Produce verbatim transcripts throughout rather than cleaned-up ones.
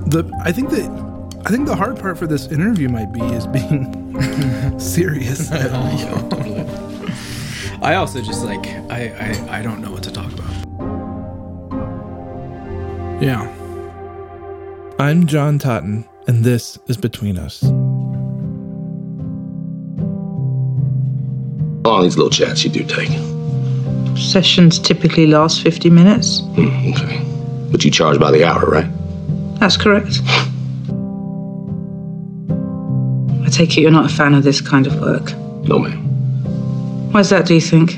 The I think that I think the hard part for this interview might be is being serious. I, I also just like I, I I don't know what to talk about. Yeah. I'm John Totten, and this is Between Us. How long these little chats you do take? Sessions typically last fifty minutes. Mm, okay. But you charge by the hour, right? That's correct. I take it you're not a fan of this kind of work. No, ma'am. Why's that, do you think?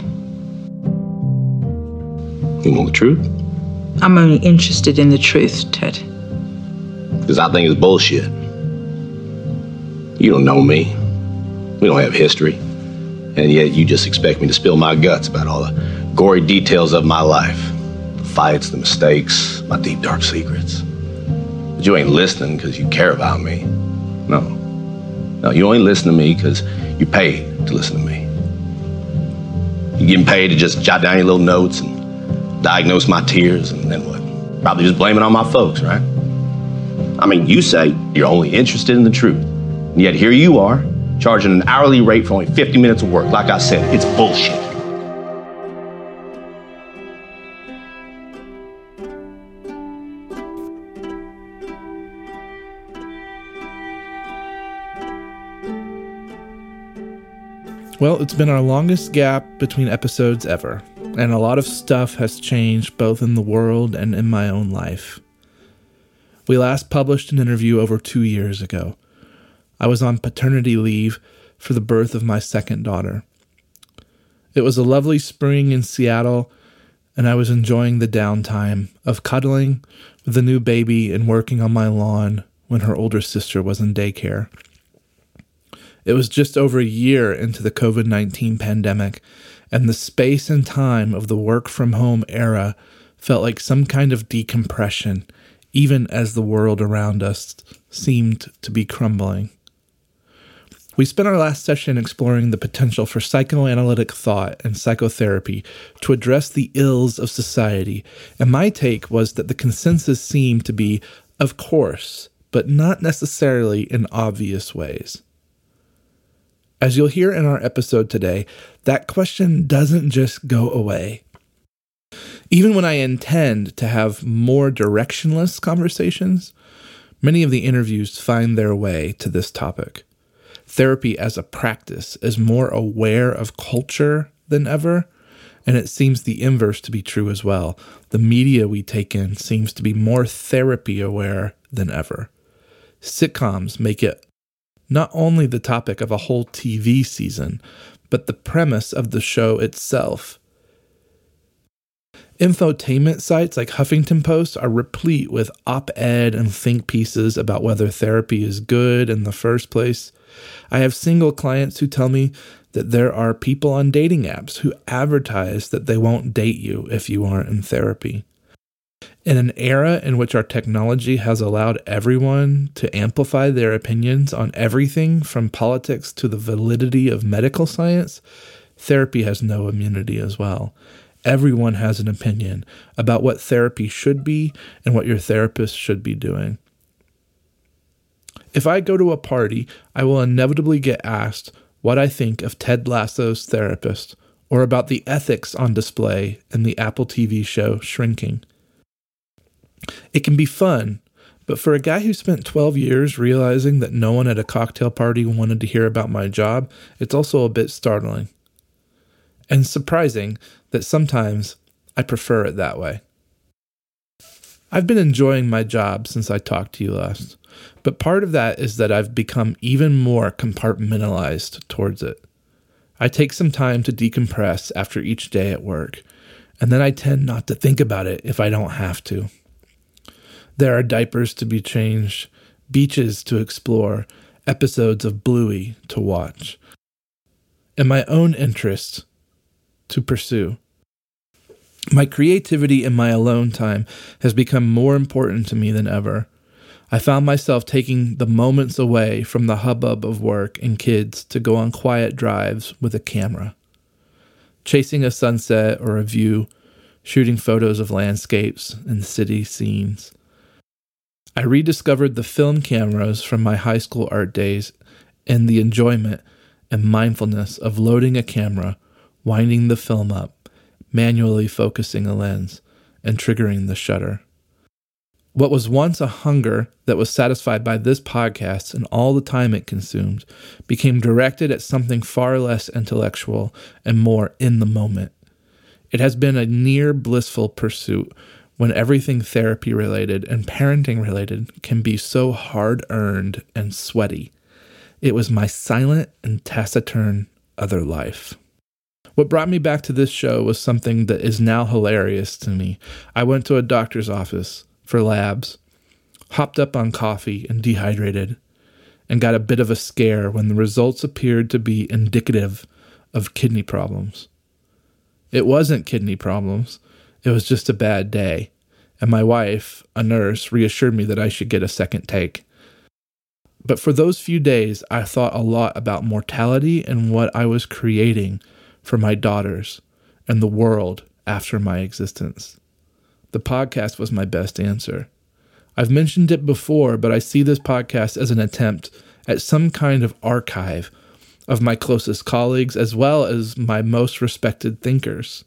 You want the truth? I'm only interested in the truth, Ted. Because I think it's bullshit. You don't know me. We don't have history. And yet you just expect me to spill my guts about all the gory details of my life. The fights, the mistakes, my deep, dark secrets. But you ain't listening because you care about me. No. No, you only listen to me because you're paid to listen to me. You're getting paid to just jot down your little notes and diagnose my tears, and then what? Probably just blame it on my folks, right? I mean, you say you're only interested in the truth, and yet here you are, charging an hourly rate for only fifty minutes of work. Like I said, it's bullshit. Well, it's been our longest gap between episodes ever, and a lot of stuff has changed both in the world and in my own life. We last published an interview over two years ago. I was on paternity leave for the birth of my second daughter. It was a lovely spring in Seattle, and I was enjoying the downtime of cuddling with the new baby and working on my lawn when her older sister was in daycare. It was just over a year into the covid nineteen pandemic, and the space and time of the work-from-home era felt like some kind of decompression, even as the world around us seemed to be crumbling. We spent our last session exploring the potential for psychoanalytic thought and psychotherapy to address the ills of society, and my take was that the consensus seemed to be, of course, but not necessarily in obvious ways. As you'll hear in our episode today, that question doesn't just go away. Even when I intend to have more directionless conversations, many of the interviews find their way to this topic. Therapy as a practice is more aware of culture than ever, and it seems the inverse to be true as well. The media we take in seems to be more therapy aware than ever. Sitcoms make it not only the topic of a whole T V season, but the premise of the show itself. Infotainment sites like Huffington Post are replete with op-ed and think pieces about whether therapy is good in the first place. I have single clients who tell me that there are people on dating apps who advertise that they won't date you if you aren't in therapy. In an era in which our technology has allowed everyone to amplify their opinions on everything from politics to the validity of medical science, therapy has no immunity as well. Everyone has an opinion about what therapy should be and what your therapist should be doing. If I go to a party, I will inevitably get asked what I think of Ted Lasso's therapist or about the ethics on display in the Apple T V show Shrinking. It can be fun, but for a guy who spent twelve years realizing that no one at a cocktail party wanted to hear about my job, it's also a bit startling. And surprising that sometimes I prefer it that way. I've been enjoying my job since I talked to you last, but part of that is that I've become even more compartmentalized towards it. I take some time to decompress after each day at work, and then I tend not to think about it if I don't have to. There are diapers to be changed, beaches to explore, episodes of Bluey to watch, and my own interests to pursue. My creativity in my alone time has become more important to me than ever. I found myself taking the moments away from the hubbub of work and kids to go on quiet drives with a camera, chasing a sunset or a view, shooting photos of landscapes and city scenes. I rediscovered the film cameras from my high school art days and the enjoyment and mindfulness of loading a camera, winding the film up, manually focusing a lens, and triggering the shutter. What was once a hunger that was satisfied by this podcast and all the time it consumed became directed at something far less intellectual and more in the moment. It has been a near blissful pursuit when everything therapy related and parenting related can be so hard earned and sweaty. It was my silent and taciturn other life. What brought me back to this show was something that is now hilarious to me. I went to a doctor's office for labs, hopped up on coffee and dehydrated, and got a bit of a scare when the results appeared to be indicative of kidney problems. It wasn't kidney problems, it was just a bad day, and my wife, a nurse, reassured me that I should get a second take. But for those few days, I thought a lot about mortality and what I was creating for my daughters and the world after my existence. The podcast was my best answer. I've mentioned it before, but I see this podcast as an attempt at some kind of archive of my closest colleagues as well as my most respected thinkers.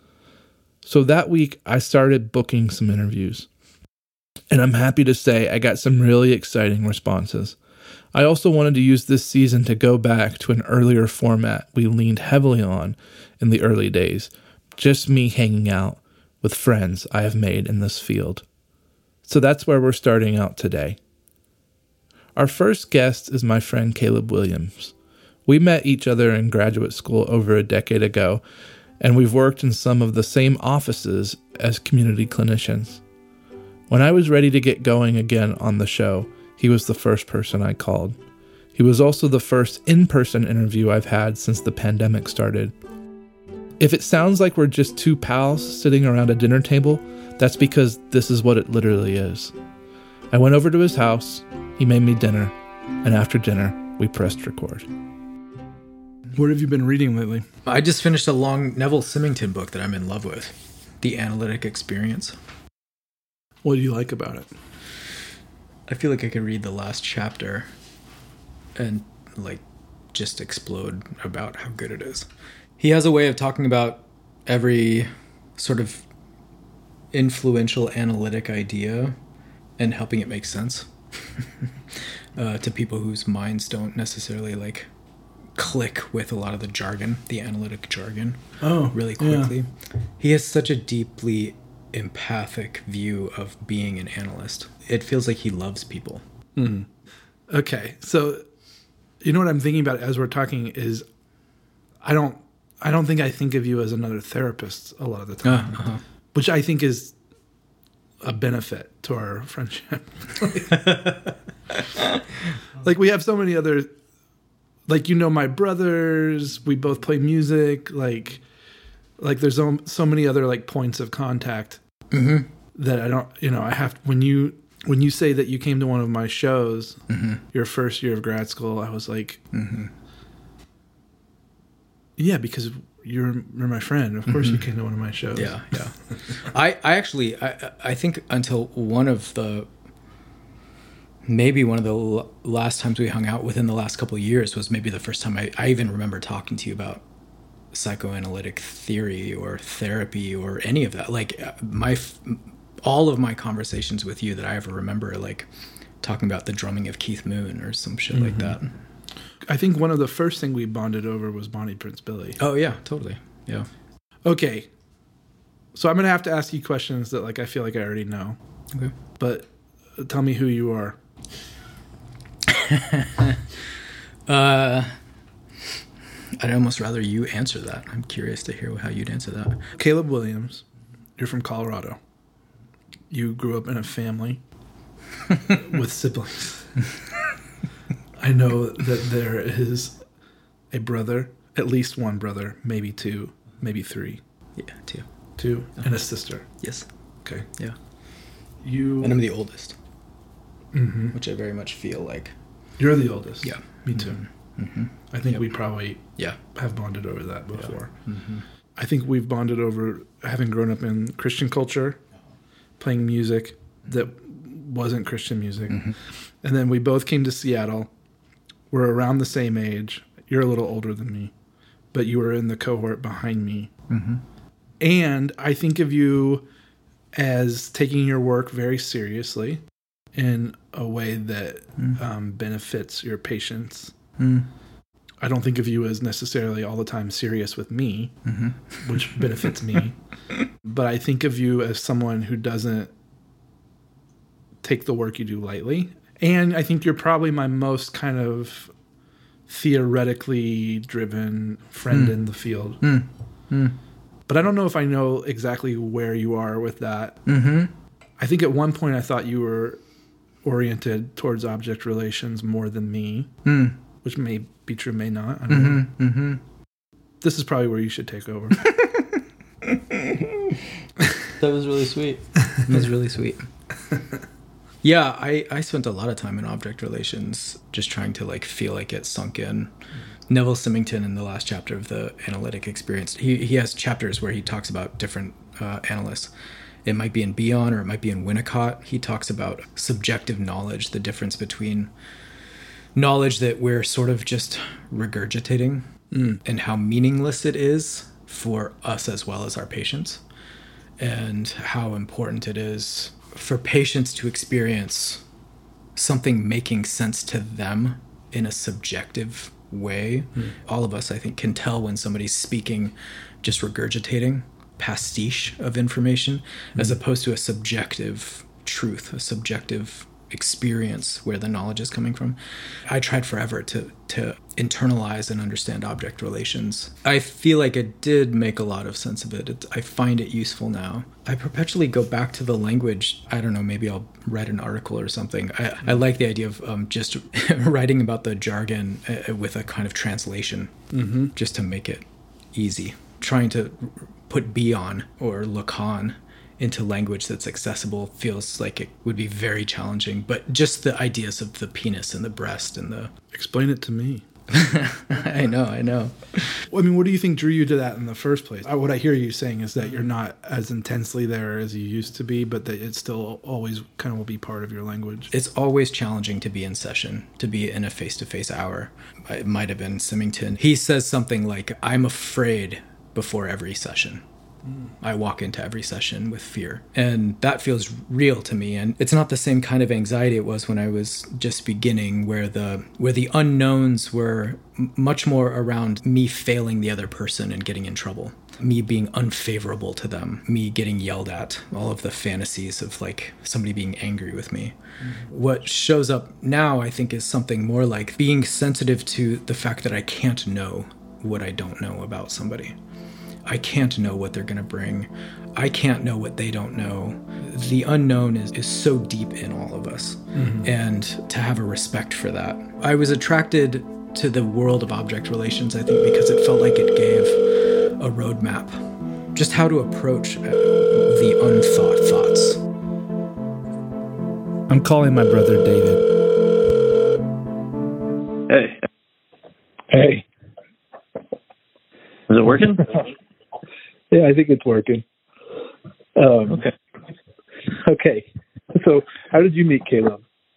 So that week, I started booking some interviews. And I'm happy to say I got some really exciting responses. I also wanted to use this season to go back to an earlier format we leaned heavily on in the early days, just me hanging out with friends I have made in this field. So that's where we're starting out today. Our first guest is my friend Caleb Williams. We met each other in graduate school over a decade ago, and we've worked in some of the same offices as community clinicians. When I was ready to get going again on the show, he was the first person I called. He was also the first in-person interview I've had since the pandemic started. If it sounds like we're just two pals sitting around a dinner table, that's because this is what it literally is. I went over to his house, he made me dinner, and after dinner, we pressed record. What have you been reading lately? I just finished a long Neville Symington book that I'm in love with, The Analytic Experience. What do you like about it? I feel like I could read the last chapter and, like, just explode about how good it is. He has a way of talking about every sort of influential analytic idea and helping it make sense uh, to people whose minds don't necessarily, like, click with a lot of the jargon, the analytic jargon, oh, really quickly. Yeah. He has such a deeply empathic view of being an analyst. It feels like he loves people. Mm. Okay, so you know what I'm thinking about as we're talking is I don't I don't think I think of you as another therapist a lot of the time, uh, uh-huh. which I think is a benefit to our friendship. Like we have so many other, like, you know, my brothers, we both play music, like like there's so, so many other like points of contact mm-hmm. that I don't, you know, I have, when you, when you say that you came to one of my shows, mm-hmm. your first year of grad school, I was like, mm-hmm. yeah, because you're, you're my friend. Of course mm-hmm. you came to one of my shows. Yeah, yeah. I, I actually, I, I think until one of the, maybe one of the l- last times we hung out within the last couple of years was maybe the first time I, I even remember talking to you about psychoanalytic theory or therapy or any of that. Like my, all of my conversations with you that I ever remember are like talking about the drumming of Keith Moon or some shit mm-hmm. like that. I think one of the first thing we bonded over was Bonnie Prince Billy. Oh yeah, totally. Yeah. Okay. So I'm going to have to ask you questions that like I feel like I already know. Okay. But tell me who you are. uh I'd almost rather you answer that. I'm curious to hear how you'd answer that. Caleb Williams, you're from Colorado. You grew up in a family with siblings. I know that there is a brother, at least one brother, maybe two, maybe three. Yeah, two. Two, uh-huh. And a sister. Yes. Okay. Yeah. You and I'm the oldest, mm-hmm. which I very much feel like. You're the oldest. Yeah. Me too. Mm-hmm. Mm-hmm. I think yep. we probably yeah. have bonded over that before. Yeah. Mm-hmm. I think we've bonded over having grown up in Christian culture, playing music that wasn't Christian music. Mm-hmm. And then we both came to Seattle. We're around the same age. You're a little older than me, but you were in the cohort behind me. Mm-hmm. And I think of you as taking your work very seriously in a way that Mm. um, benefits your patients. Mm. I don't think of you as necessarily all the time serious with me, Mm-hmm. which benefits me. But I think of you as someone who doesn't take the work you do lightly. And I think you're probably my most kind of theoretically driven friend Mm. in the field. Mm. Mm. But I don't know if I know exactly where you are with that. Mm-hmm. I think at one point I thought you were oriented towards object relations more than me, Mm. which may be true, may not. I don't know. Mm-hmm. Mm-hmm. This is probably where you should take over. That was really sweet. That was really sweet. Yeah, I, I spent a lot of time in object relations just trying to like feel like it sunk in. Neville Symington in the last chapter of the Analytic Experience, he, he has chapters where he talks about different uh, analysts. It might be in Bion or it might be in Winnicott. He talks about subjective knowledge, the difference between knowledge that we're sort of just regurgitating Mm. and how meaningless it is for us as well as our patients, and how important it is for patients to experience something making sense to them in a subjective way. Mm. All of us, I think, can tell when somebody's speaking just regurgitating pastiche of information mm. as opposed to a subjective truth, a subjective experience where the knowledge is coming from. I tried forever to to internalize and understand object relations. I feel like it did make a lot of sense of it. it. I find it useful now. I perpetually go back to the language. I don't know, maybe I'll write an article or something. I, I like the idea of um, just writing about the jargon uh, with a kind of translation, mm-hmm. just to make it easy. Trying to put Bion or Lacan into language that's accessible feels like it would be very challenging. But just the ideas of the penis and the breast and the... Explain it to me. I know, I know. Well, I mean, what do you think drew you to that in the first place? What I hear you saying is that you're not as intensely there as you used to be, but that it still always kind of will be part of your language. It's always challenging to be in session, to be in a face-to-face hour. It might have been Symington. He says something like, I'm afraid before every session. I walk into every session with fear, and that feels real to me. And it's not the same kind of anxiety it was when I was just beginning, where the where the unknowns were m- much more around me failing the other person and getting in trouble, me being unfavorable to them, me getting yelled at, all of the fantasies of like somebody being angry with me. Mm-hmm. What shows up now, I think, is something more like being sensitive to the fact that I can't know what I don't know about somebody. I can't know what they're going to bring. I can't know what they don't know. The unknown is, is so deep in all of us. Mm-hmm. And to have a respect for that. I was attracted to the world of object relations, I think, because it felt like it gave a roadmap. Just how to approach the unthought thoughts. I'm calling my brother David. Hey. Hey. Is it working? Yeah, I think it's working. Um, okay. Okay. So, how did you meet Caleb?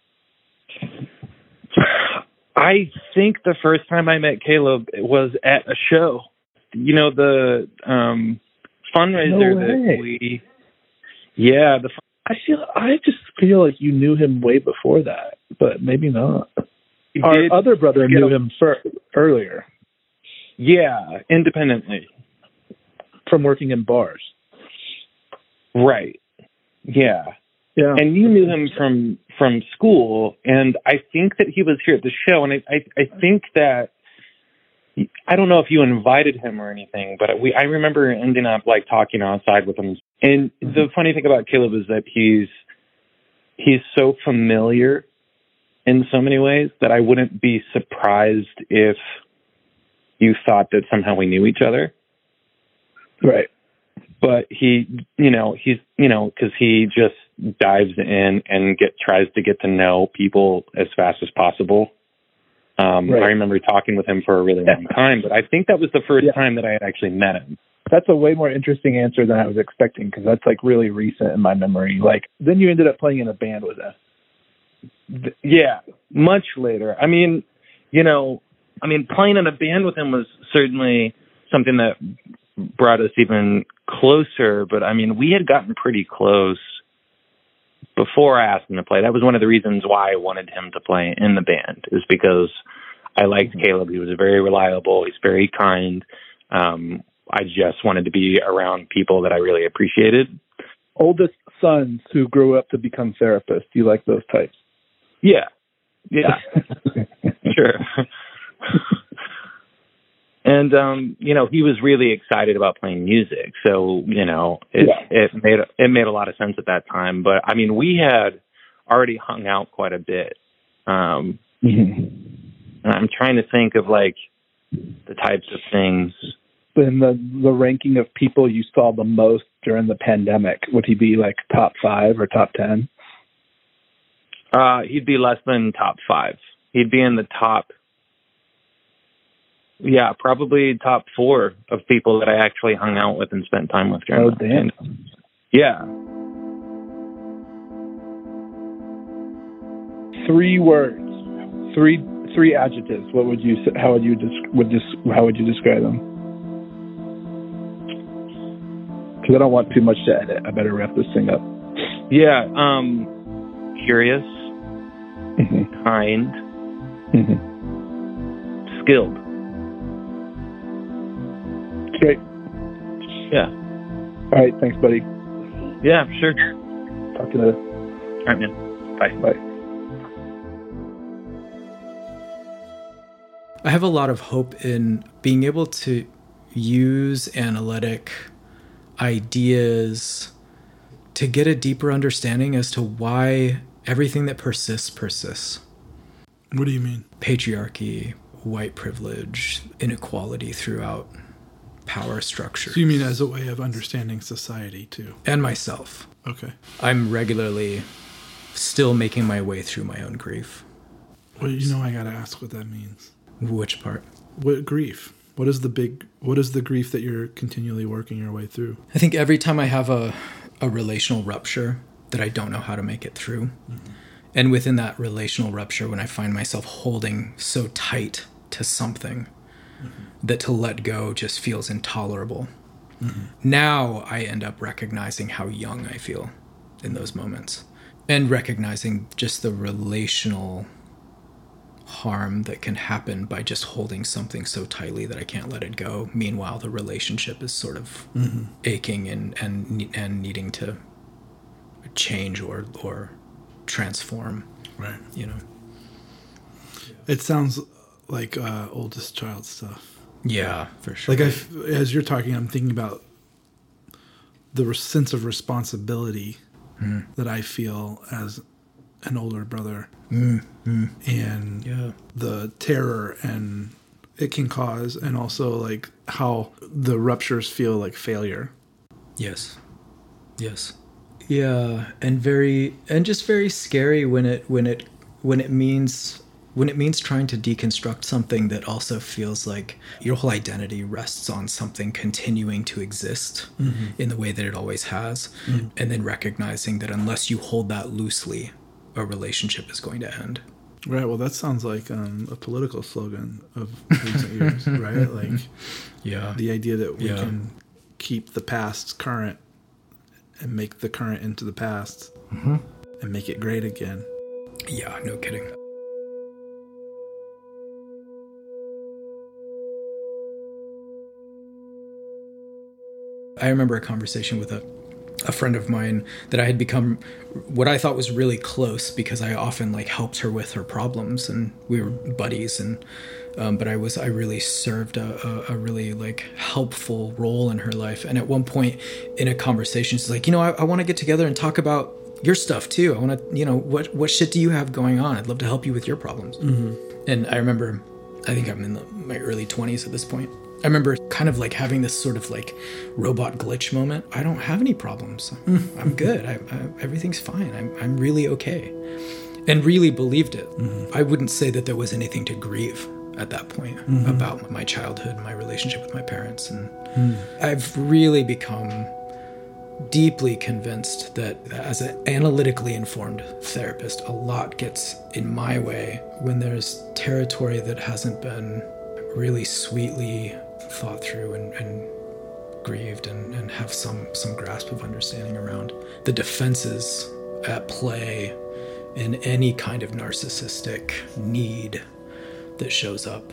I think the first time I met Caleb was at a show. You know, the um, fundraiser No that way. we... Yeah. the. I feel. I just feel like you knew him way before that, but maybe not. He Our did other brother get knew a- him fir- earlier Yeah, independently. from working in bars. Right. Yeah. Yeah. And you knew him from from school, and I think that he was here at the show, and I, I, I think that, I don't know if you invited him or anything, but we I remember ending up like talking outside with him. And mm-hmm. the funny thing about Caleb is that he's he's so familiar in so many ways that I wouldn't be surprised if you thought that somehow we knew each other. Right. But he, you know, he's, you know, because he just dives in and get tries to get to know people as fast as possible. Um, right. I remember talking with him for a really long time, but I think that was the first yeah. time that I had actually met him. That's a way more interesting answer than I was expecting, because that's like really recent in my memory. Like, then you ended up playing in a band with us. th- yeah, much later. I mean, you know, I mean, playing in a band with him was certainly something that brought us even closer. But I mean, we had gotten pretty close before I asked him to play. That was one of the reasons why I wanted him to play in the band, is because I liked Caleb. He was very reliable. He's very kind. Um, I just wanted to be around people that I really appreciated. Oldest sons who grew up to become therapists. Do you like those types? Yeah. Yeah. Sure. And, um, you know, he was really excited about playing music. So, you know, it, yeah. it made, it made a lot of sense at that time. But I mean, we had already hung out quite a bit. Um, mm-hmm. and I'm trying to think of like the types of things. In the, the ranking of people you saw the most during the pandemic, would he be like top five or top ten? Uh, he'd be less than top five. He'd be in the top, yeah, probably top four of people that I actually hung out with and spent time with during oh, the damn. pandemic. Yeah. Three words, three three adjectives. What would you? How would you? Would this? How would you describe them? Because I don't want too much to edit. I better wrap this thing up. Yeah. Um, curious, mm-hmm. kind, mm-hmm. skilled. Great. Yeah. All right. Thanks, buddy. Yeah, sure. Talk to you later. All right, man. Bye. Bye. I have a lot of hope in being able to use analytic ideas to get a deeper understanding as to why everything that persists persists. What do you mean? Patriarchy, white privilege, inequality throughout power structure. So you mean as a way of understanding society too? And myself. Okay. I'm regularly still making my way through my own grief. Well, you know, I gotta ask what that means. Which part? What grief? What is the big, what is the grief that you're continually working your way through? I think every time I have a, a relational rupture that I don't know how to make it through. Mm-hmm. And within that relational rupture, when I find myself holding so tight to something mm-hmm. that to let go just feels intolerable. Mm-hmm. Now I end up recognizing how young I feel in those moments. And recognizing just the relational harm that can happen by just holding something so tightly that I can't let it go. Meanwhile, the relationship is sort of mm-hmm. aching and, and and needing to change or or transform. Right. You know. It sounds like uh, oldest child stuff. Yeah, for sure. Like I, as you're talking, I'm thinking about the sense of responsibility mm. that I feel as an older brother. Mm, mm. And yeah. the terror and it can cause, and also like how the ruptures feel like failure. Yes. Yes. Yeah, and very and just very scary when it when it when it means when it means trying to deconstruct something that also feels like your whole identity rests on something continuing to exist mm-hmm. in the way that it always has, mm-hmm. and then recognizing that unless you hold that loosely, a relationship is going to end. Right. Well, that sounds like um, a political slogan of recent years, right? Like, yeah, the idea that we yeah. can keep the past current and make the current into the past mm-hmm. and make it great again. Yeah, no kidding. I remember a conversation with a a friend of mine that I had become what I thought was really close because I often like helped her with her problems and we were buddies and um, but I was I really served a, a, a really like helpful role in her life. And at one point in a conversation, she's like, you know, I, I want to get together and talk about your stuff too. I want to, you know, what what shit do you have going on? I'd love to help you with your problems. Mm-hmm. And I remember, I think I'm in the, my early twenties at this point. I remember kind of like having this sort of like robot glitch moment. I don't have any problems. I'm good. I, I, everything's fine. I'm I'm really okay. And really believed it. Mm-hmm. I wouldn't say that there was anything to grieve at that point mm-hmm. about my childhood, my relationship with my parents. And mm. I've really become deeply convinced that as an analytically informed therapist, a lot gets in my way when there's territory that hasn't been really sweetly thought through and, and grieved and, and have some, some grasp of understanding around the defenses at play in any kind of narcissistic need that shows up.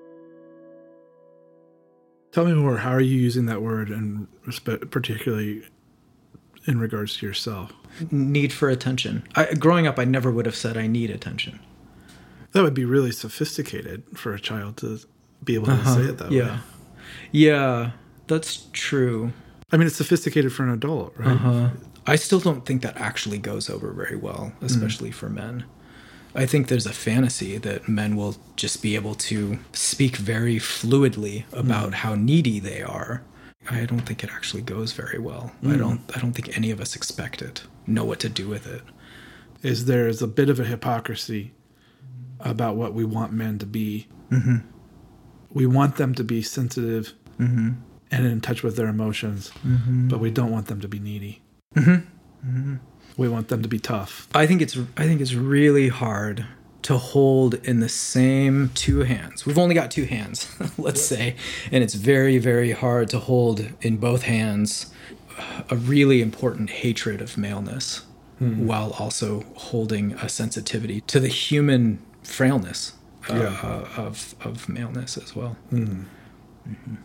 Tell me more. How are you using that word, and particularly in regards to yourself? Need for attention. I, growing up, I never would have said I need attention. That would be really sophisticated for a child to be able to uh-huh. say it that yeah. way. Yeah, that's true. I mean, it's sophisticated for an adult, right? Uh-huh. I still don't think that actually goes over very well, especially mm. for men. I think there's a fantasy that men will just be able to speak very fluidly about mm. how needy they are. I don't think it actually goes very well. Mm. I don't I don't think any of us expect it, know what to do with it. Is there's a bit of a hypocrisy about what we want men to be. Mm-hmm. We want them to be sensitive mm-hmm. and in touch with their emotions, mm-hmm. but we don't want them to be needy. Mm-hmm. Mm-hmm. We want them to be tough. I think it's I think it's really hard to hold in the same two hands. We've only got two hands, let's say, and it's very, very hard to hold in both hands a really important hatred of maleness mm-hmm. while also holding a sensitivity to the human frailness uh, yeah. uh, of of maleness as well. Mm-hmm. Mm-hmm.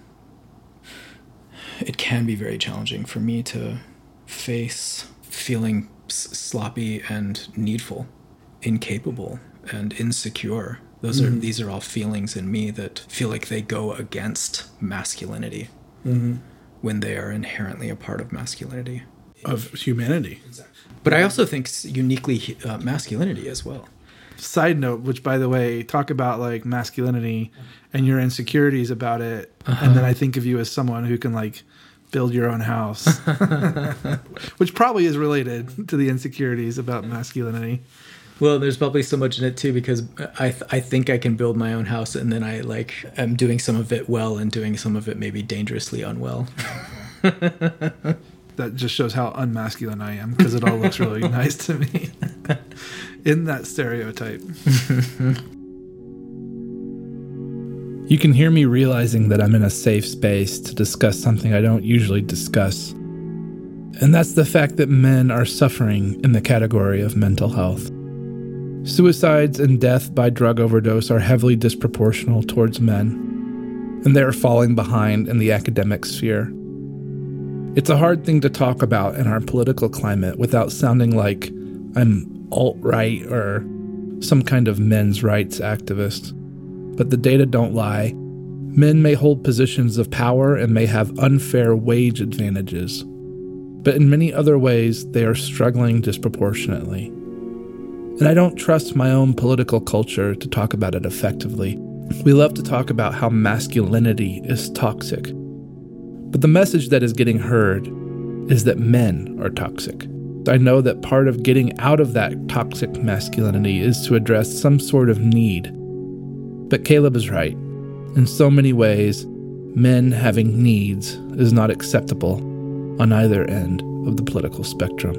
It can be very challenging for me to face feeling sloppy and needful, incapable and insecure. Those mm-hmm. are these are all feelings in me that feel like they go against masculinity mm-hmm. when they are inherently a part of masculinity, of humanity. But I also think uniquely uh, masculinity as well. Side note, which by the way, talk about like masculinity and your insecurities about it, uh-huh. and then I think of you as someone who can like build your own house, which probably is related to the insecurities about masculinity. Well, there's probably so much in it too, because I th- I think I can build my own house, and then I like am doing some of it well and doing some of it maybe dangerously unwell. That just shows how unmasculine I am, because it all looks really nice to me. In that stereotype. You can hear me realizing that I'm in a safe space to discuss something I don't usually discuss. And that's the fact that men are suffering in the category of mental health. Suicides and death by drug overdose are heavily disproportional towards men, and they are falling behind in the academic sphere. It's a hard thing to talk about in our political climate without sounding like I'm alt-right or some kind of men's rights activist. But the data don't lie. Men may hold positions of power and may have unfair wage advantages. But in many other ways, they are struggling disproportionately. And I don't trust my own political culture to talk about it effectively. We love to talk about how masculinity is toxic. But the message that is getting heard is that men are toxic. I know that part of getting out of that toxic masculinity is to address some sort of need. But Caleb is right. In so many ways, men having needs is not acceptable on either end of the political spectrum.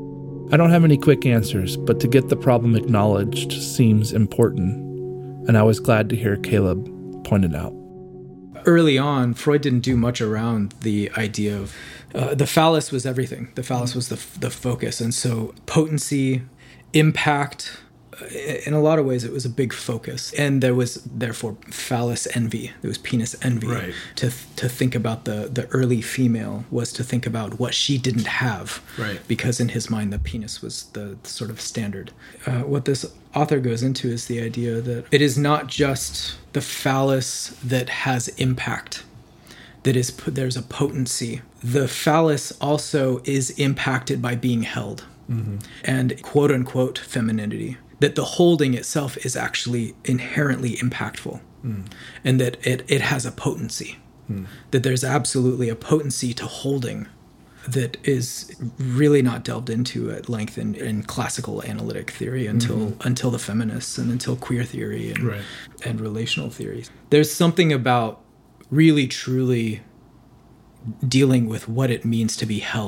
I don't have any quick answers, but to get the problem acknowledged seems important, and I was glad to hear Caleb point it out. Early on, Freud didn't do much around the idea of uh, the phallus was everything. The phallus was the the focus, and so potency, impact. In a lot of ways, it was a big focus, and there was therefore phallus envy. There was penis envy. Right. To to think about the the early female was to think about what she didn't have. Right. Because in his mind, the penis was the sort of standard. Uh, what this author goes into is the idea that it is not just the phallus that has impact. That is, there's a potency. The phallus also is impacted by being held, mm-hmm. and quote unquote femininity. That the holding itself is actually inherently impactful, mm. and that it, it has a potency, mm. that there's absolutely a potency to holding that is really not delved into at length in, in classical analytic theory until mm-hmm. until the feminists and until queer theory and, right. and relational theories. There's something about really truly dealing with what it means to be held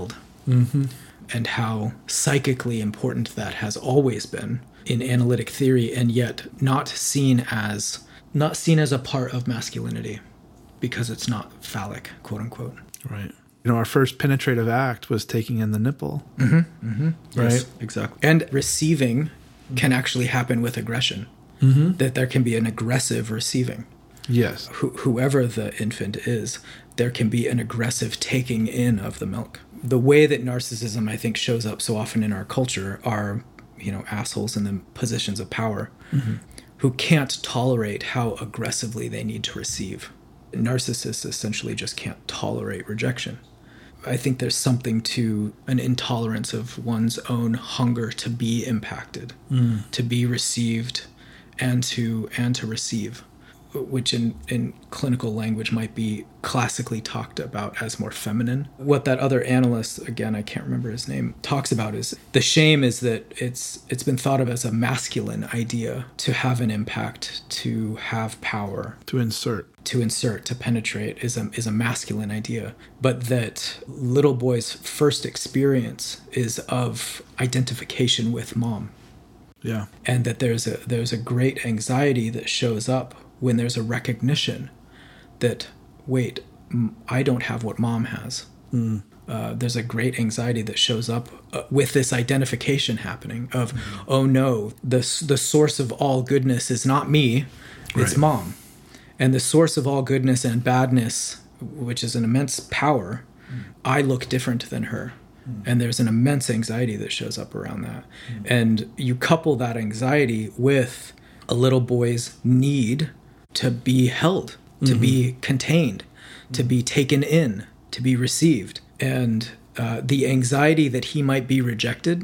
mm-hmm. and how psychically important that has always been in analytic theory, and yet not seen as not seen as a part of masculinity because it's not phallic, quote unquote. Right. You know, our first penetrative act was taking in the nipple. Mm-hmm. Mm-hmm. Right. Yes, exactly. And receiving can actually happen with aggression. Mm-hmm. That there can be an aggressive receiving. Yes. Wh- whoever the infant is, there can be an aggressive taking in of the milk. The way that narcissism, I think, shows up so often in our culture are, you know, assholes in the positions of power mm-hmm. who can't tolerate how aggressively they need to receive. Narcissists essentially just can't tolerate rejection. I think there's something to an intolerance of one's own hunger to be impacted, mm. to be received, and to and to receive, which in, in clinical language might be classically talked about as more feminine. What that other analyst, again, I can't remember his name, talks about is the shame is that it's it's been thought of as a masculine idea to have an impact, to have power. To insert. To insert, to penetrate is a, is a masculine idea. But that little boys' first experience is of identification with mom. Yeah. And that there's a there's a great anxiety that shows up when there's a recognition that, wait, I don't have what mom has. Mm. Uh, there's a great anxiety that shows up uh, with this identification happening of, mm. oh no, the, the source of all goodness is not me, it's right. mom. And the source of all goodness and badness, which is an immense power, mm. I look different than her. Mm. And there's an immense anxiety that shows up around that. Mm. And you couple that anxiety with a little boy's need to be held, to mm-hmm. be contained, to be taken in, to be received. And uh, the anxiety that he might be rejected,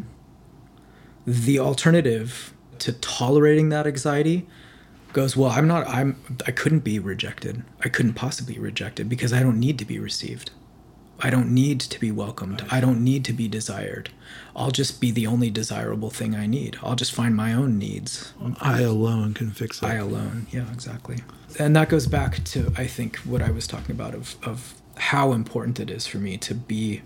the alternative to tolerating that anxiety goes, well, I'm not, I'm, I couldn't be rejected. I couldn't possibly be rejected because I don't need to be received. I don't need to be welcomed. I don't need to be desired. I'll just be the only desirable thing I need. I'll just find my own needs. I alone can fix it. I alone, yeah, exactly. And that goes back to, I think, what I was talking about of, of how important it is for me to be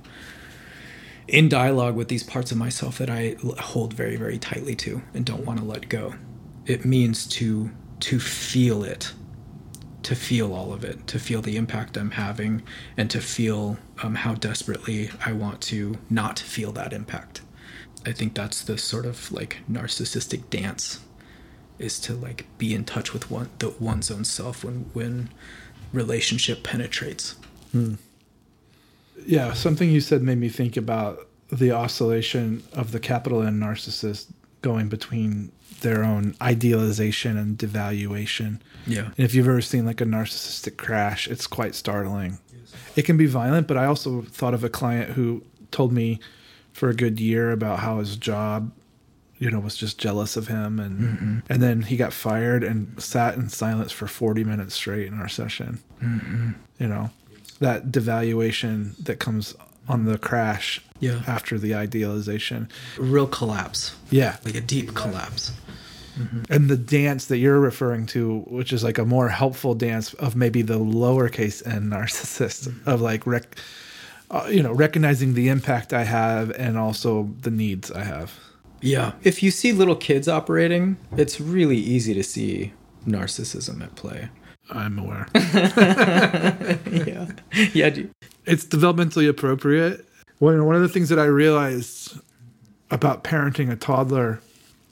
in dialogue with these parts of myself that I hold very, very tightly to and don't want to let go. It means to to feel it, to feel all of it, to feel the impact I'm having, and to feel um, how desperately I want to not feel that impact. I think that's the sort of like narcissistic dance, is to like be in touch with one the one's own self when when relationship penetrates. Hmm. Yeah, something you said made me think about the oscillation of the capital N narcissist going between their own idealization and devaluation. Yeah. And if you've ever seen like a narcissistic crash, it's quite startling. Yes. It can be violent, but I also thought of a client who told me for a good year about how his job, you know, was just jealous of him. And mm-hmm. and then he got fired and sat in silence for forty minutes straight in our session. Mm-hmm. You know, that devaluation that comes on the crash yeah. after the idealization. Real collapse. Yeah. Like a deep collapse. Mm-hmm. And the dance that you're referring to, which is like a more helpful dance of maybe the lowercase n narcissist, mm-hmm. of like, rec- uh, you know, recognizing the impact I have and also the needs I have. Yeah. If you see little kids operating, it's really easy to see narcissism at play. I'm aware. yeah. Yeah. Dude. It's developmentally appropriate. One, one of the things that I realized about parenting a toddler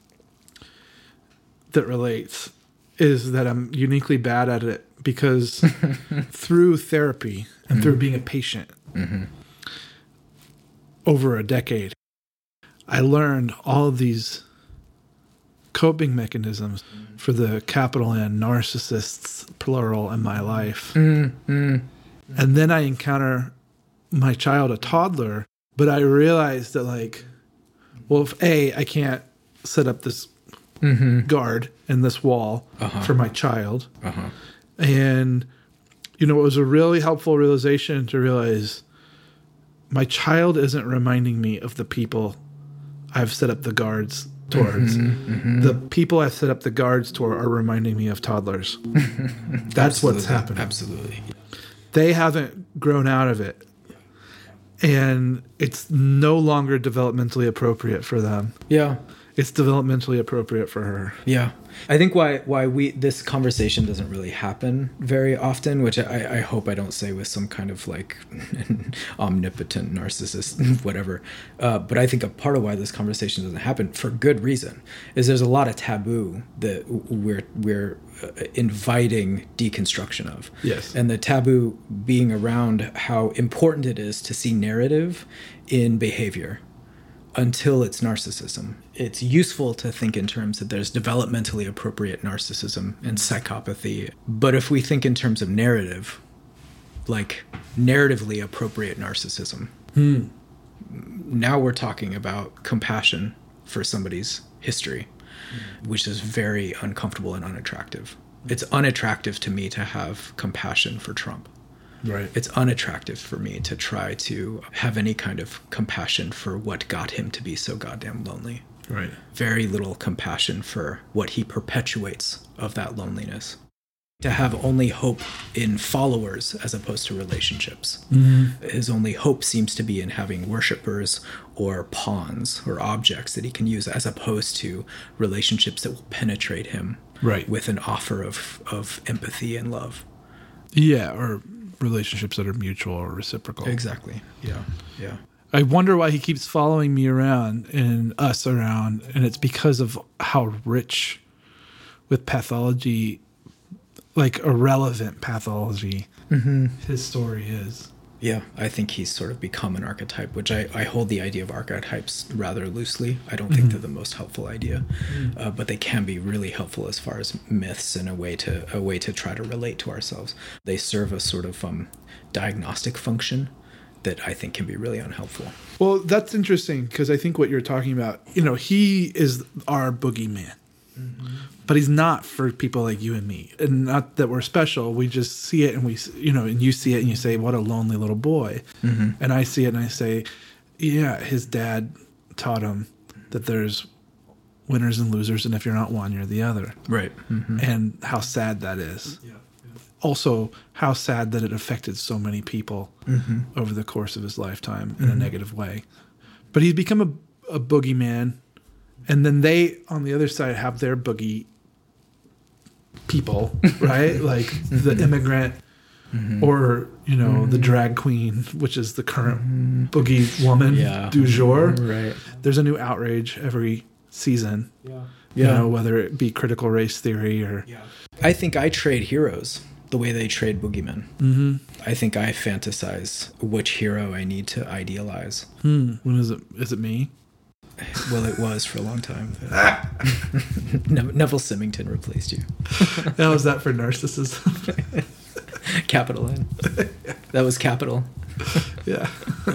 that relates is that I'm uniquely bad at it because through therapy and mm-hmm. through being a patient mm-hmm. over a decade, I learned all of these coping mechanisms for the capital N narcissists, plural, in my life. Mm-hmm. And then I encounter my child, a toddler, but I realized that, like, well, if A, I can't set up this mm-hmm. guard in this wall uh-huh. for my child. Uh-huh. And, you know, it was a really helpful realization to realize my child isn't reminding me of the people I've set up the guards towards. Mm-hmm, mm-hmm. The people I've set up the guards toward are reminding me of toddlers. That's Absolutely. What's happening. Absolutely. They haven't grown out of it. and it's no longer developmentally appropriate for them. Yeah. It's developmentally appropriate for her. Yeah. I think why why we this conversation doesn't really happen very often, which I, I hope I don't say with some kind of like omnipotent narcissist, whatever. Uh, but I think a part of why this conversation doesn't happen, for good reason, is there's a lot of taboo that we're we're inviting deconstruction of. Yes. And the taboo being around how important it is to see narrative in behavior. Until it's narcissism. It's useful to think in terms that there's developmentally appropriate narcissism and psychopathy. But if we think in terms of narrative, like narratively appropriate narcissism, hmm. now we're talking about compassion for somebody's history, hmm. which is very uncomfortable and unattractive. It's unattractive to me to have compassion for Trump. Right. It's unattractive for me to try to have any kind of compassion for what got him to be so goddamn lonely. Right. Very little compassion for what he perpetuates of that loneliness. To have only hope in followers as opposed to relationships. Mm-hmm. His only hope seems to be in having worshipers or pawns or objects that he can use as opposed to relationships that will penetrate him right. with an offer of, of empathy and love. Yeah, or relationships that are mutual or reciprocal. Exactly. Yeah. Yeah. I wonder why he keeps following me around and us around, and it's because of how rich with pathology, like irrelevant pathology, mm-hmm. his story is. Yeah, I think he's sort of become an archetype, which I, I hold the idea of archetypes rather loosely. I don't think mm-hmm. they're the most helpful idea, mm-hmm. uh, but they can be really helpful as far as myths and a way to a way to try to relate to ourselves. They serve a sort of um, diagnostic function that I think can be really unhelpful. Well, that's interesting because I think what you're talking about, you know, he is our boogeyman. Mm-hmm. But he's not for people like you and me. And not that we're special. We just see it and we, you know, and you see it and you say, what a lonely little boy. Mm-hmm. And I see it and I say, yeah, his dad taught him that there's winners and losers. And if you're not one, you're the other. Right. Mm-hmm. And how sad that is. Yeah. Yeah. Also, how sad that it affected so many people mm-hmm. over the course of his lifetime in mm-hmm. a negative way. But he's become a, a boogeyman. And then they, on the other side, have their boogie people, right? Like the immigrant mm-hmm. or, you know, mm-hmm. the drag queen, which is the current mm-hmm. boogie woman yeah. du jour. Right. There's a new outrage every season. Yeah. You yeah. know, whether it be critical race theory or... Yeah. I think I trade heroes the way they trade boogeymen. Mm-hmm. I think I fantasize which hero I need to idealize. Hmm. When is it? Is it me? Well, it was for a long time. Neville Symington replaced you. How was that for narcissism? Capital N. That was capital. Yeah.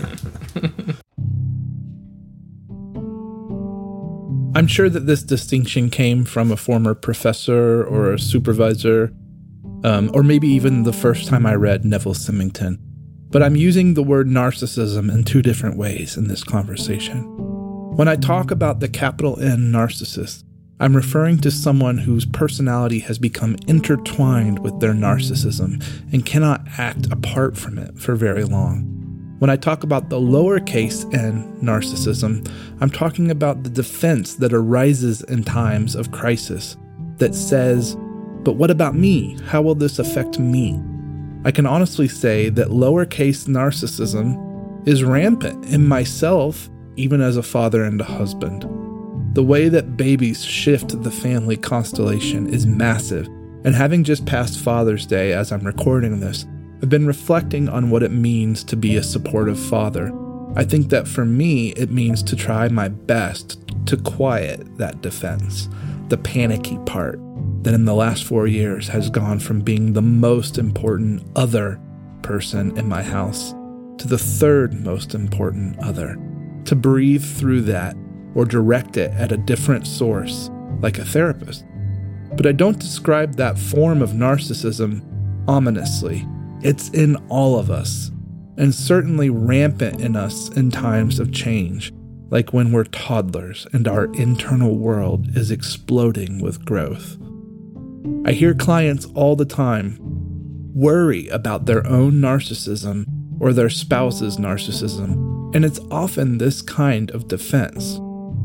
I'm sure that this distinction came from a former professor or a supervisor, um, or maybe even the first time I read Neville Symington. But I'm using the word narcissism in two different ways in this conversation. When I talk about the capital N narcissist, I'm referring to someone whose personality has become intertwined with their narcissism and cannot act apart from it for very long. When I talk about the lowercase n narcissism, I'm talking about the defense that arises in times of crisis that says, but what about me? How will this affect me? I can honestly say that lowercase narcissism is rampant in myself, even as a father and a husband. The way that babies shift the family constellation is massive, and having just passed Father's Day as I'm recording this, I've been reflecting on what it means to be a supportive father. I think that for me, it means to try my best to quiet that defense, the panicky part that in the last four years has gone from being the most important other person in my house to the third most important other. To breathe through that or direct it at a different source, like a therapist. But I don't describe that form of narcissism ominously. It's in all of us, and certainly rampant in us in times of change, like when we're toddlers and our internal world is exploding with growth. I hear clients all the time worry about their own narcissism or their spouse's narcissism. And it's often this kind of defense.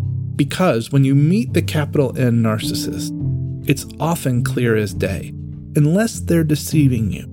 Because when you meet the capital N narcissist, it's often clear as day, unless they're deceiving you.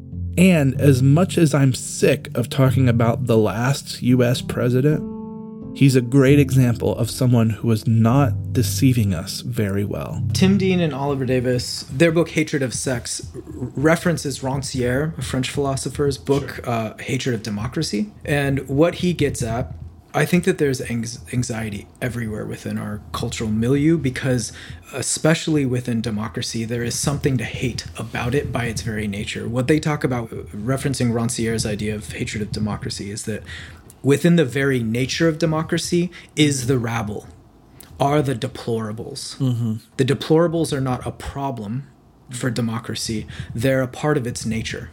And as much as I'm sick of talking about the last U S president, he's a great example of someone who was not deceiving us very well. Tim Dean and Oliver Davis, their book Hatred of Sex references Rancière, a French philosopher's book, sure. uh, Hatred of Democracy. And what he gets at, I think that there's anxiety everywhere within our cultural milieu because, especially within democracy, there is something to hate about it by its very nature. What they talk about, referencing Rancière's idea of hatred of democracy, is that within the very nature of democracy is the rabble, are the deplorables. Mm-hmm. The deplorables are not a problem for democracy. They're a part of its nature.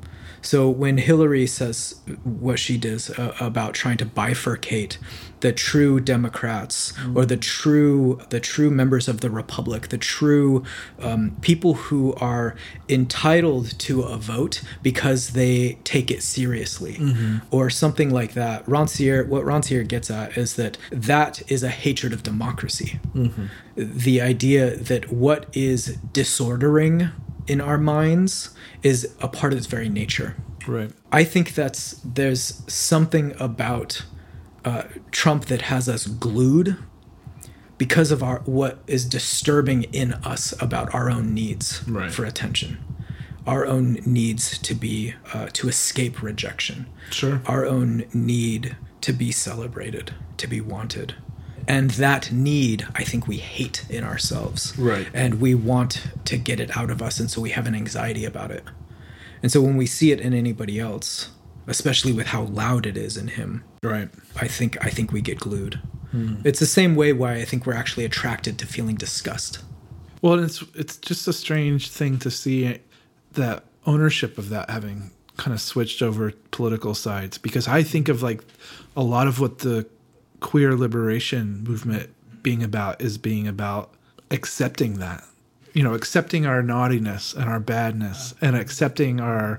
So when Hillary says what she does uh, about trying to bifurcate the true Democrats mm. or the true the true members of the Republic, the true um, people who are entitled to a vote because they take it seriously, mm-hmm. or something like that. Rancière, what Rancière gets at is that that is a hatred of democracy. Mm-hmm. The idea that what is disordering in our minds is a part of its very nature. Right. I think that's there's something about uh, Trump that has us glued because of our what is disturbing in us about our own needs right. for attention, our own needs to be uh, to escape rejection, sure, our own need to be celebrated, to be wanted. And that need, I think we hate in ourselves. Right. And we want to get it out of us, and so we have an anxiety about it. And so when we see it in anybody else, especially with how loud it is in him, right, I think I think we get glued. Hmm. It's the same way why I think we're actually attracted to feeling disgust. Well, it's it's just a strange thing to see that ownership of that having kind of switched over political sides, because I think of like a lot of what the queer liberation movement being about is being about accepting that, you know, accepting our naughtiness and our badness and accepting our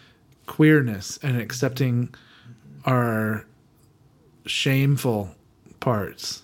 queerness and accepting our shameful parts.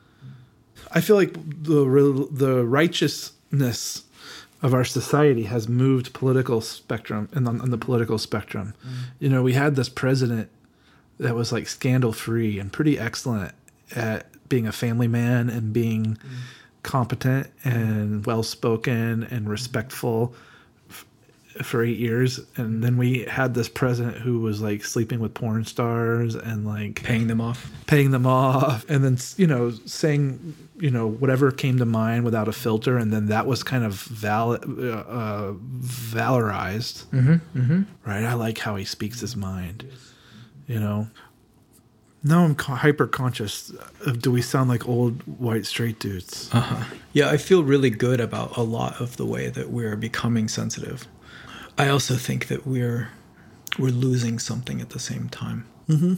I feel like the the righteousness of our society has moved political spectrum and on, on the political spectrum. Mm. You know, we had this president that was like scandal free and pretty excellent at being a family man and being mm. competent and well spoken and respectful f- for eight years. And then we had this president who was like sleeping with porn stars and like paying them off, paying them off. And then, you know, saying, you know, whatever came to mind without a filter. And then that was kind of val- uh, valorized. Mm-hmm, mm-hmm. Right. I like how he speaks his mind. You know, now I'm co- hyper conscious of, do we sound like old white straight dudes? Uh-huh. Yeah, I feel really good about a lot of the way that we're becoming sensitive. I also think that we're we're losing something at the same time. Mm-hmm.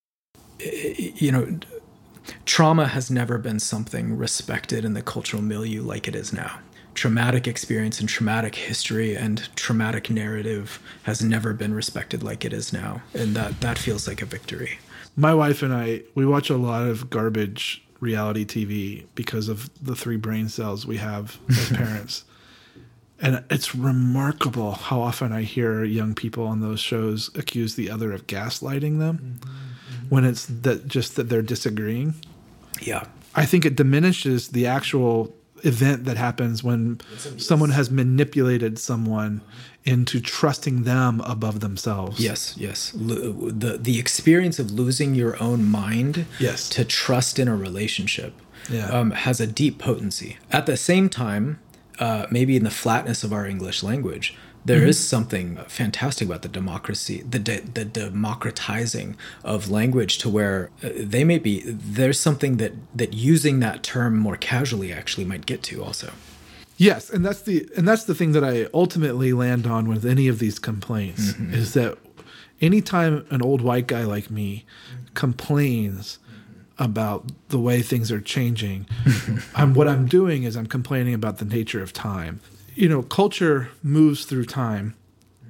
You know, trauma has never been something respected in the cultural milieu like it is now. Traumatic experience and traumatic history and traumatic narrative has never been respected like it is now. And that, that feels like a victory. My wife and I, we watch a lot of garbage reality T V because of the three brain cells we have as parents. And it's remarkable how often I hear young people on those shows accuse the other of gaslighting them mm-hmm, mm-hmm. when it's that just that they're disagreeing. Yeah. I think it diminishes the actual event that happens when someone has manipulated someone into trusting them above themselves. Yes, yes. Lo- the the experience of losing your own mind yes. to trust in a relationship yeah. um, has a deep potency. At the same time, uh, maybe in the flatness of our English language, there mm-hmm. is something fantastic about the democracy, the de- the democratizing of language to where uh, they may be, there's something that, that using that term more casually actually might get to also. Yes, and that's the and that's the thing that I ultimately land on with any of these complaints mm-hmm. is that anytime an old white guy like me complains about the way things are changing, I'm, what I'm doing is I'm complaining about the nature of time. You know, culture moves through time,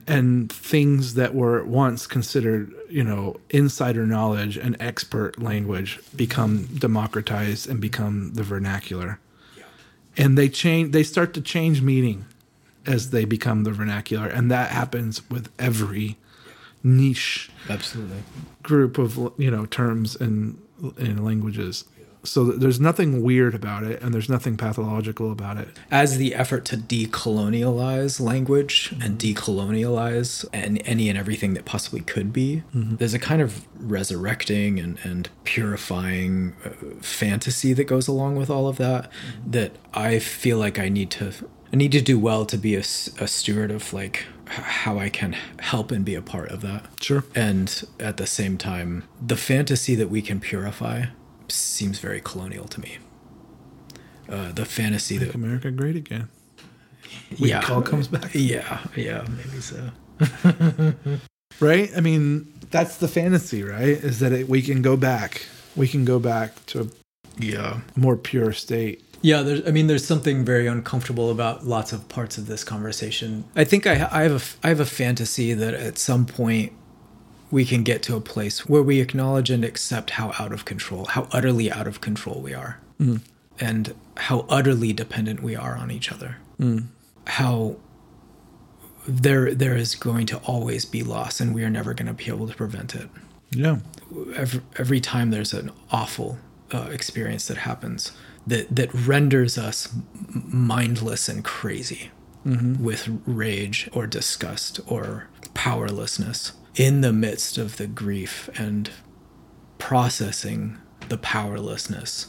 and things that were once considered, you know, insider knowledge and expert language become democratized and become the vernacular. Yeah. And they change, they start to change meaning as they become the vernacular. And that happens with every niche absolutely group of, you know, terms and, and languages. So there's nothing weird about it, and there's nothing pathological about it. As the effort to decolonialize language and decolonialize and any and everything that possibly could be, mm-hmm. there's a kind of resurrecting and, and purifying uh, fantasy that goes along with all of that, mm-hmm. that I feel like I need to I need to do well to be a, a steward of, like, how I can help and be a part of that. Sure. And at the same time, the fantasy that we can purify seems very colonial to me. Uh, the fantasy Make that America great again. We yeah, all comes back. Yeah, yeah, maybe so. Right? I mean, that's the fantasy, right? Is that it, we can go back. We can go back to a yeah more pure state. Yeah, there's, I mean, there's something very uncomfortable about lots of parts of this conversation. I think I, I have a, I have a fantasy that at some point we can get to a place where we acknowledge and accept how out of control, how utterly out of control we are, mm. and how utterly dependent we are on each other. Mm. How there there is going to always be loss, and we are never going to be able to prevent it. Yeah. Every, every time there's an awful uh, experience that happens that, that renders us mindless and crazy mm-hmm. with rage or disgust or powerlessness, in the midst of the grief and processing the powerlessness,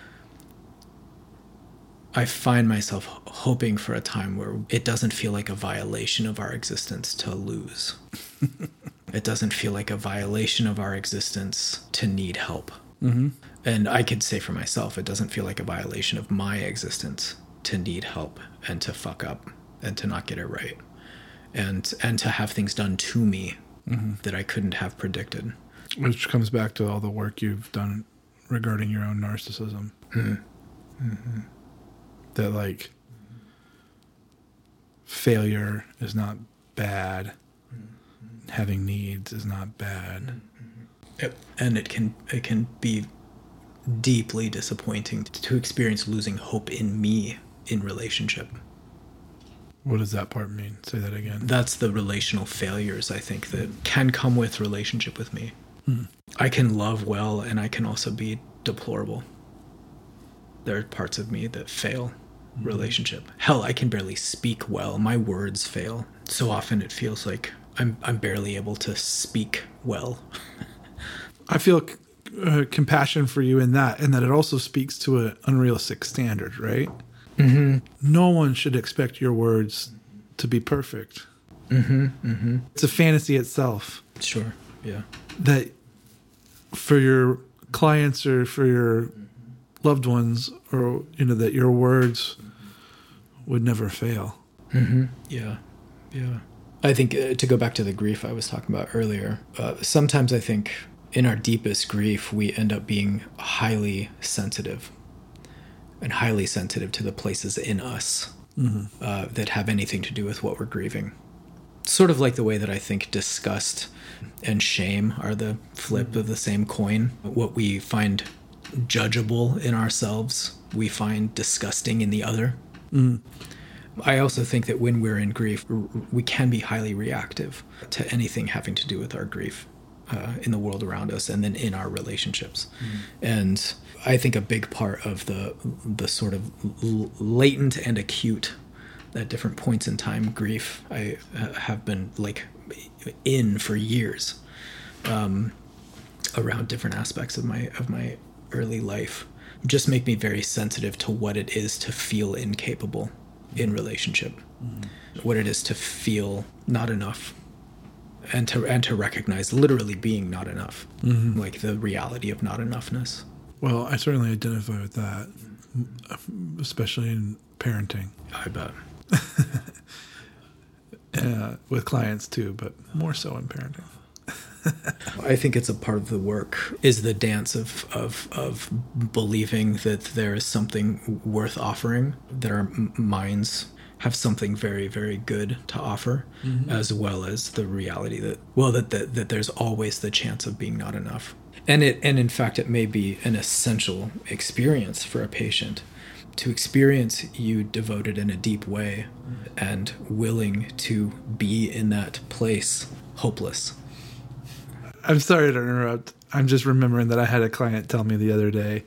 I find myself hoping for a time where it doesn't feel like a violation of our existence to lose. It doesn't feel like a violation of our existence to need help. Mm-hmm. And I could say for myself, it doesn't feel like a violation of my existence to need help and to fuck up and to not get it right. And and to have things done to me mm-hmm. that I couldn't have predicted. Which comes back to all the work you've done regarding your own narcissism. Mm-hmm. Mm-hmm. That, like, failure is not bad. Mm-hmm. Having needs is not bad. Mm-hmm. Yep. And it can it can be deeply disappointing to experience losing hope in me in relationship. What does that part mean? Say that again. That's the relational failures, I think, that can come with relationship with me. Mm. I can love well, and I can also be deplorable. There are parts of me that fail mm. relationship. Hell, I can barely speak well. My words fail. So often it feels like I'm I'm barely able to speak well. I feel uh, compassion for you in that, and that it also speaks to an unrealistic standard, right? Mm-hmm. No one should expect your words to be perfect. Mm-hmm. Mm-hmm. It's a fantasy itself. Sure. Yeah. That for your clients or for your loved ones, or, you know, that your words would never fail. Mm-hmm. Yeah. Yeah. I think uh, to go back to the grief I was talking about earlier, uh, sometimes I think in our deepest grief, we end up being highly sensitive and highly sensitive to the places in us mm-hmm. uh, that have anything to do with what we're grieving. Sort of like the way that I think disgust and shame are the flip mm-hmm. of the same coin. What we find judgeable in ourselves, we find disgusting in the other. Mm-hmm. I also think that when we're in grief, we can be highly reactive to anything having to do with our grief uh, in the world around us and then in our relationships. Mm. And I think a big part of the the sort of l- latent and acute at different points in time grief I uh, have been like in for years um, around different aspects of my of my early life just make me very sensitive to what it is to feel incapable in relationship, mm-hmm. what it is to feel not enough, and to and to recognize literally being not enough, mm-hmm. like the reality of not enoughness. Well, I certainly identify with that, especially in parenting. I bet. uh, with clients too, but more so in parenting. I think it's a part of the work is the dance of, of, of believing that there is something worth offering, that our minds have something very, very good to offer, Mm-hmm. as well as the reality that, well, that, that that there's always the chance of being not enough. And it and in fact, it may be an essential experience for a patient to experience you devoted in a deep way and willing to be in that place, hopeless. I'm sorry to interrupt. I'm just remembering that I had a client tell me the other day,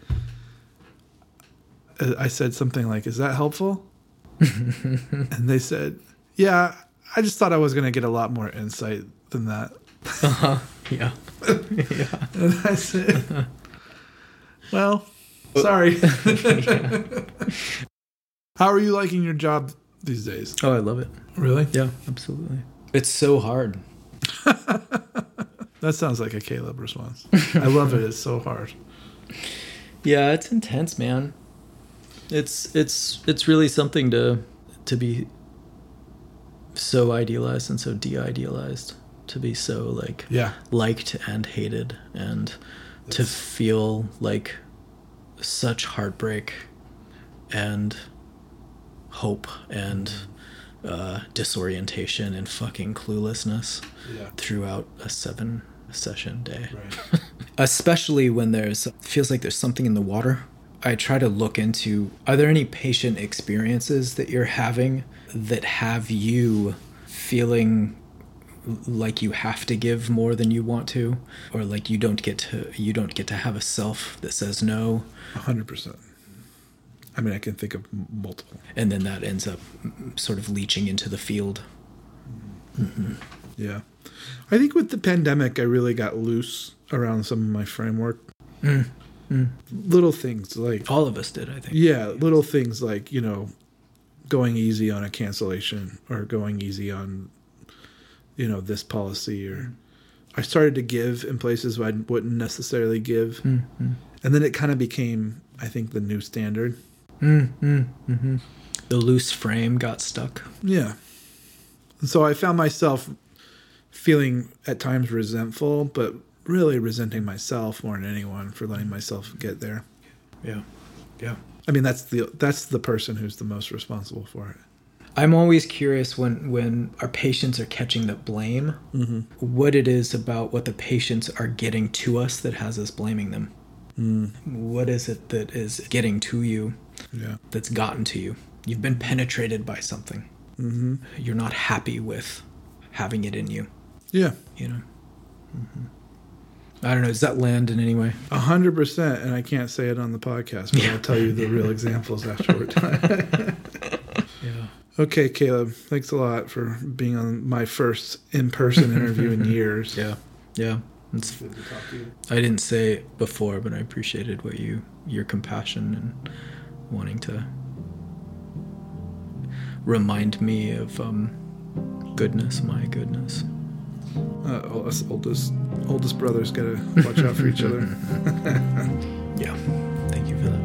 uh, I said something like, "Is that helpful?" And they said, "Yeah, I just thought I was going to get a lot more insight than that." Uh-huh. Yeah. Yeah. And I said, "Well, sorry." How are you liking your job these days? Oh, I love it. Really? Yeah, absolutely. It's so hard. That sounds like a Caleb response. I love it. It's so hard. Yeah, it's intense, man. It's it's it's really something to to be so idealized and so de-idealized, to be so like Yeah. liked and hated, and to feel like such heartbreak and hope and uh, disorientation and fucking cluelessness Yeah. throughout a seven session day. Right. Especially when there's feels like there's something in the water. I try to look into, are there any patient experiences that you're having that have you feeling like you have to give more than you want to, or like you don't get to you don't get to have a self that says no, A hundred percent. I mean, I can think of m- multiple. and then that ends up mm, sort of leaching into the field. Yeah. I think with the pandemic, I really got loose around some of my framework. Mm. Little things like, All of us did, I think. yeah, little things like, you know, going easy on a cancellation or going easy on, you know, this policy, or I started to give in places where I wouldn't necessarily give. Mm-hmm. And then it kind of became, I think, the new standard. Mm-hmm. The loose frame got stuck. Yeah. And so I found myself feeling at times resentful, but really resenting myself more than anyone for letting myself get there. Yeah, yeah. I mean, that's the that's the person who's the most responsible for it. I'm always curious when, when our patients are catching the blame, Mm-hmm. what it is about what the patients are getting to us that has us blaming them. Mm. What is it that is getting to you, Yeah. that's gotten to you? You've been penetrated by something. Mm-hmm. You're not happy with having it in you, Yeah. you know? Mm-hmm. I don't know. Does that land in any way? A hundred percent. And I can't say it on the podcast, but I'll tell you the real examples afterward. Yeah. Okay, Caleb. Thanks a lot for being on my first in-person interview in years. Yeah. Yeah. It's, Good to talk to you. I didn't say it before, but I appreciated what you, your compassion and wanting to remind me of um, goodness, my goodness. Uh, all us oldest oldest brothers gotta watch out for each other. Yeah. Thank you for that.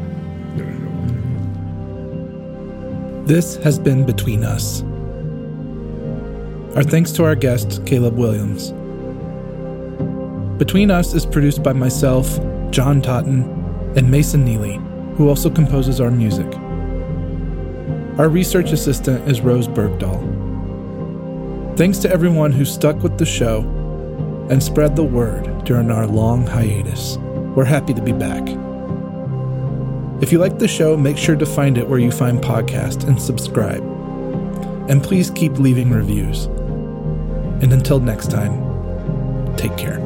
This has been Between Us. Our thanks to our guest, Caleb Williams. Between Us is produced by myself, John Totten, and Mason Neely, who also composes our music. Our research assistant is Rose Bergdahl. Thanks to everyone who stuck with the show and spread the word during our long hiatus. We're happy to be back. If you like the show, make sure to find it where you find podcasts and subscribe. And please keep leaving reviews. And until next time, take care.